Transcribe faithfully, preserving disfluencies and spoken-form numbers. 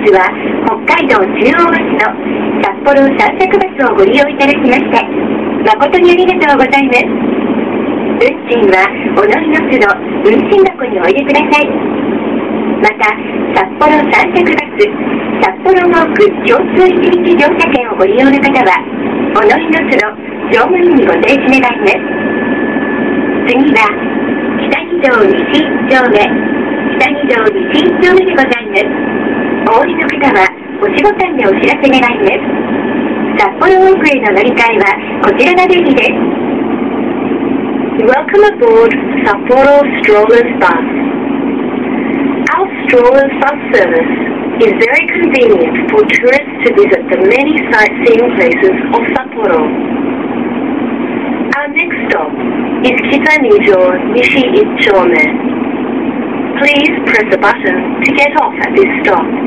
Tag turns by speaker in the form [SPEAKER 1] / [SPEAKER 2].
[SPEAKER 1] は北海道中央市の札幌散策バスをご利用いただきまして誠にありがとうございます。運賃はお乗りの都度運賃箱にお入れください。また札幌散策バス札幌ノーク共通いちにち乗車券をご利用の方はお乗りの都度乗務員にご提示願います。次は北二条西一丁目北二条西一丁目でございます。お降りの方は押しボタンでお知らせ願います。札幌ノークへの乗り換えはこちらが便利です。
[SPEAKER 2] Welcome aboard Sapporo Strollers Bus. Our Strollers Bus service is very convenient for tourists to visit the many sightseeing places of Sapporo. Our next stop is Kitanijo Nishi Ichome. Please press a button to get off at this stop.